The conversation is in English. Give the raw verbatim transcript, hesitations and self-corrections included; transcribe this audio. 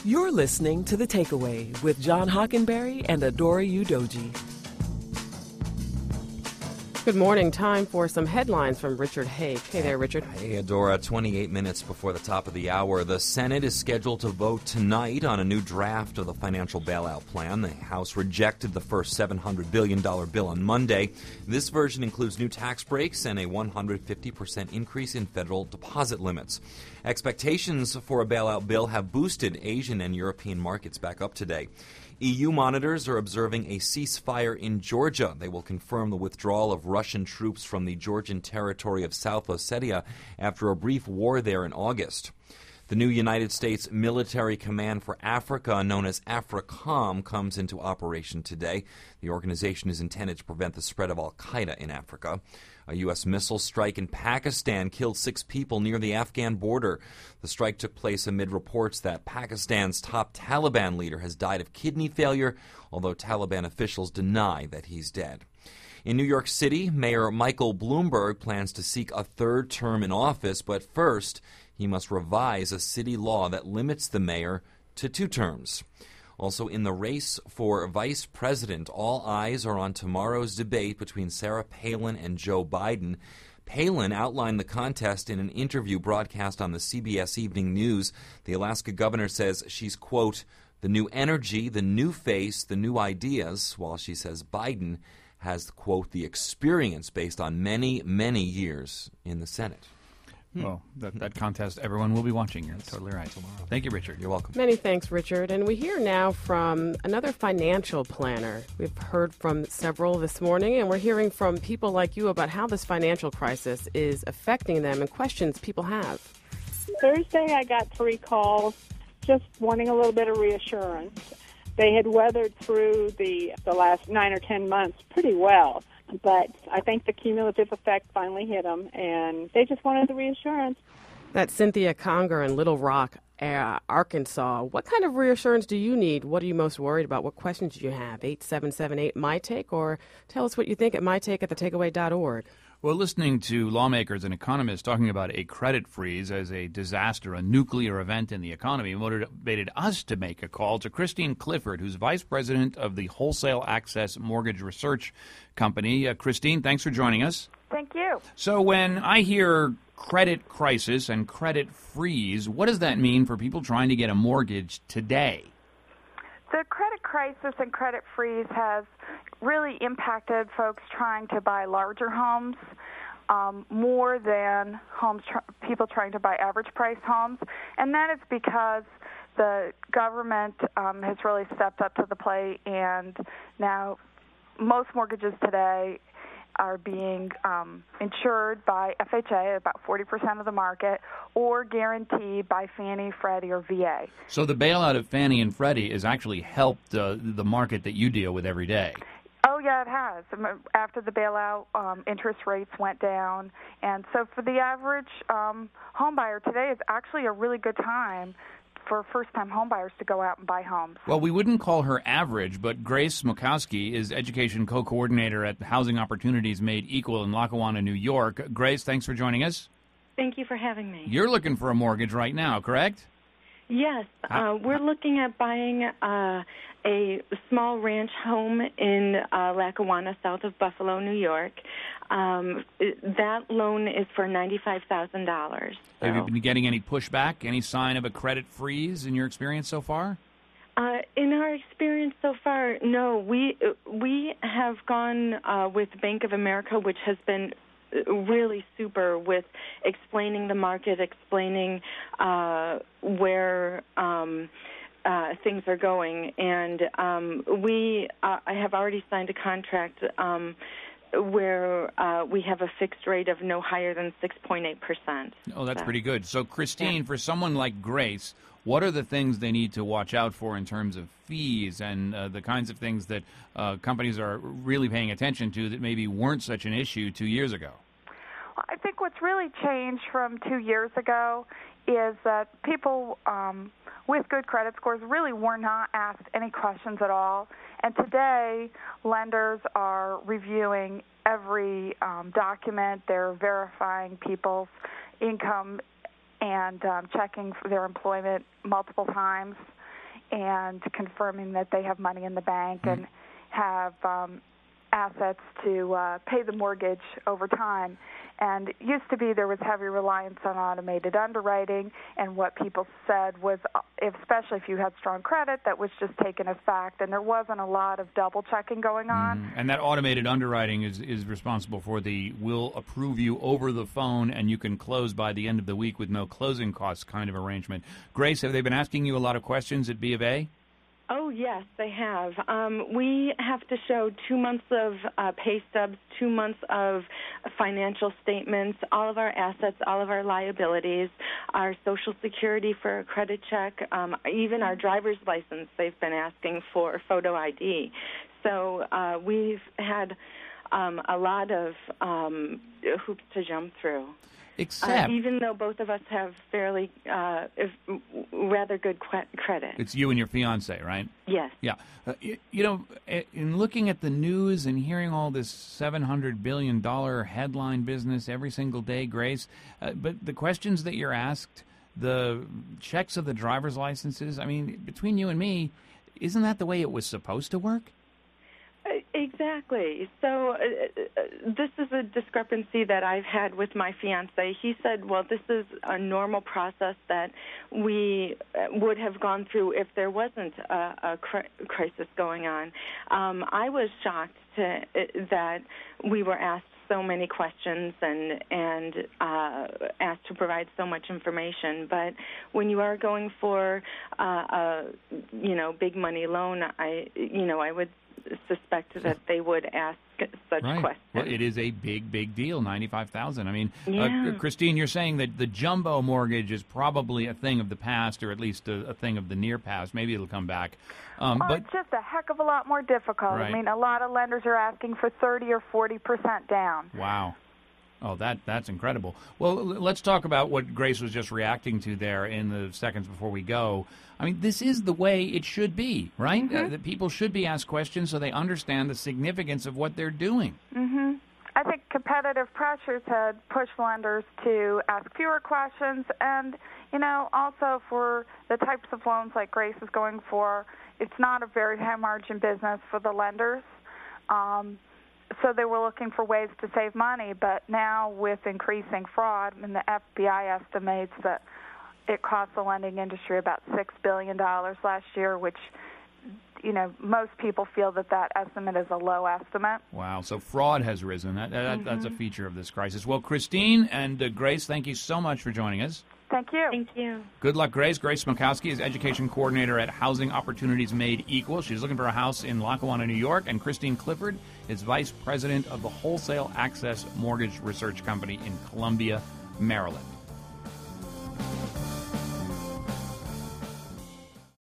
You're listening to The Takeaway with John Hockenberry and Adora Udoji. Good morning. Time for some headlines from Richard Haig. Hey there, Richard. Hey, Adora. twenty-eight minutes before the top of the hour, the Senate is scheduled to vote tonight on a new draft of the financial bailout plan. The House rejected the first seven hundred billion dollars bill on Monday. This version includes new tax breaks and a one hundred fifty percent increase in federal deposit limits. Expectations for a bailout bill have boosted Asian and European markets back up today. E U monitors are observing a ceasefire in Georgia. They will confirm the withdrawal of Russian troops from the Georgian territory of South Ossetia after a brief war there in August. The new United States Military Command for Africa, known as AFRICOM, comes into operation today. The organization is intended to prevent the spread of al-Qaeda in Africa. A U S missile strike in Pakistan killed six people near the Afghan border. The strike took place amid reports that Pakistan's top Taliban leader has died of kidney failure, although Taliban officials deny that he's dead. In New York City, Mayor Michael Bloomberg plans to seek a third term in office, but first he must revise a city law that limits the mayor to two terms. Also in the race for vice president, all eyes are on tomorrow's debate between Sarah Palin and Joe Biden. Palin outlined the contest in an interview broadcast on the C B S Evening News. The Alaska governor says she's, quote, the new energy, the new face, the new ideas, while she says Biden has, quote, the experience based on many, many years in the Senate. Well, that, that contest, everyone will be watching. You're totally right. Thank you, Richard. You're welcome. Many thanks, Richard. And we hear now from another financial planner. We've heard from several this morning, and we're hearing from people like you about how this financial crisis is affecting them and questions people have. Thursday, I got three calls just wanting a little bit of reassurance. They had weathered through the, the last nine or ten months pretty well. But I think the cumulative effect finally hit them, and they just wanted the reassurance. That's Cynthia Conger in Little Rock, uh, Arkansas. What kind of reassurance do you need? What are you most worried about? What questions do you have? eight seven seven eight, M Y Take, or tell us what you think at my take at the takeaway dot org. Well, listening to lawmakers and economists talking about a credit freeze as a disaster, a nuclear event in the economy, motivated us to make a call to Christine Clifford, who's vice president of the Wholesale Access Mortgage Research Company. Uh, Christine, thanks for joining us. Thank you. So when I hear credit crisis and credit freeze, what does that mean for people trying to get a mortgage today? The credit crisis and credit freeze has really impacted folks trying to buy larger homes um, more than homes tr- people trying to buy average-priced homes, and that is because the government um, has really stepped up to the plate, and now most mortgages today are being um, insured by F H A, about forty percent of the market, or guaranteed by Fannie, Freddie, or V A. So the bailout of Fannie and Freddie has actually helped uh, the market that you deal with every day. Oh, yeah, it has. After the bailout, um, interest rates went down. And so for the average um, home buyer, today is actually a really good time for first-time home buyers to go out and buy homes. Well, we wouldn't call her average, but Grace Smokowski is education co-coordinator at Housing Opportunities Made Equal in Lackawanna, New York. Grace, thanks for joining us. Thank you for having me. You're looking for a mortgage right now, correct? Yes. Uh, we're looking at buying uh, a small ranch home in uh, Lackawanna, south of Buffalo, New York. Um, that loan is for ninety-five thousand dollars. So. Have you been getting any pushback, any sign of a credit freeze in your experience so far? Uh, in our experience so far, no. We we have gone uh, with Bank of America, which has been really super with explaining the market, explaining uh, where um, uh, things are going. And um, we uh, I have already signed a contract um, where uh, we have a fixed rate of no higher than six point eight percent. Oh, that's so. pretty good. So, Christine, Yeah. for someone like Grace, what are the things they need to watch out for in terms of fees and uh, the kinds of things that uh, companies are really paying attention to that maybe weren't such an issue two years ago? Well, I think what's really changed from two years ago is that people um, with good credit scores really were not asked any questions at all. And today, lenders are reviewing every um, document. They're verifying people's income and um, checking for their employment multiple times. and confirming that they have money in the bank mm-hmm. and have um, assets to uh, pay the mortgage over time. And it used to be there was heavy reliance on automated underwriting, and what people said was, especially if you had strong credit, that was just taken as fact, and there wasn't a lot of double-checking going on. Mm-hmm. And that automated underwriting is, is responsible for the we'll approve you over the phone, and you can close by the end of the week with no closing costs kind of arrangement. Grace, have they been asking you a lot of questions at B of A? Oh, yes, they have. Um, we have to show two months of uh, pay stubs, two months of financial statements, all of our assets, all of our liabilities, our Social Security for a credit check, um, even our driver's license they've been asking for, photo I D. So uh, we've had um, a lot of um, hoops to jump through. Except, uh, even though both of us have fairly, uh, if, rather good qu- credit. It's you and your fiance, right? Yes. Yeah. Uh, you, you know, in looking at the news and hearing all this seven hundred billion dollars headline business every single day, Grace, uh, but the questions that you're asked, the checks of the driver's licenses, I mean, between you and me, isn't that the way it was supposed to work? Exactly. So uh, this is a discrepancy that I've had with my fiancé. He said, well, this is a normal process that we would have gone through if there wasn't a, a cri- crisis going on. Um, I was shocked to, uh, that we were asked so many questions and and uh, asked to provide so much information. But when you are going for uh, a you know big money loan, I you know I would suspect that they would ask such right. questions. Well, it is a big, big deal, ninety-five thousand dollars. I mean, yeah. uh, Christine, you're saying that the jumbo mortgage is probably a thing of the past, or at least a, a thing of the near past. Maybe it'll come back. Um, well, but it's just a heck of a lot more difficult. Right. I mean, a lot of lenders are asking for thirty or forty percent down. Wow. Oh, that that's incredible. Well, l- let's talk about what Grace was just reacting to there in the seconds before we go. I mean, this is the way it should be, right? Mm-hmm. Uh, that people should be asked questions so they understand the significance of what they're doing. Mm-hmm. I think competitive pressures had pushed lenders to ask fewer questions, and, you know, also for the types of loans like Grace is going for, it's not a very high-margin business for the lenders. Um So they were looking for ways to save money, but now with increasing fraud, and the F B I estimates that it cost the lending industry about six billion dollars last year, which, you know, most people feel that that estimate is a low estimate. Wow. So fraud has risen. That, that, mm-hmm. That's a feature of this crisis. Well, Christine and uh, Grace, thank you so much for joining us. Thank you. Thank you. Good luck, Grace. Grace Smokowski is Education Coordinator at Housing Opportunities Made Equal. She's looking for a house in Lackawanna, New York. And Christine Clifford is Vice President of the Wholesale Access Mortgage Research Company in Columbia, Maryland.